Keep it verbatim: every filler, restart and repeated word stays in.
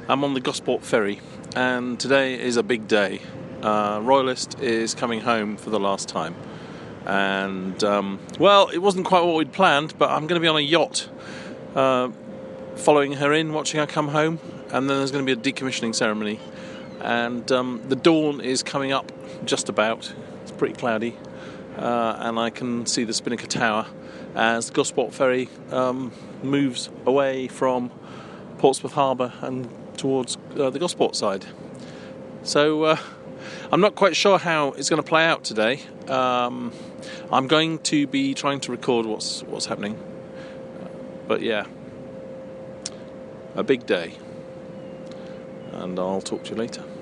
I'm on the Gosport ferry, and today is a big day. Uh, Royalist is coming home for the last time, and um, well, it wasn't quite what we'd planned, but I'm going to be on a yacht uh, following her in, watching her come home, and then there's going to be a decommissioning ceremony, and um, the dawn is coming up just about. It's pretty cloudy, uh, and I can see the Spinnaker Tower as the Gosport ferry um, moves away from Portsmouth Harbour and towards uh, the Gosport side. So uh, I'm not quite sure how it's going to play out today. Um, I'm going to be trying to record what's what's happening. But yeah, a big day. And I'll talk to you later.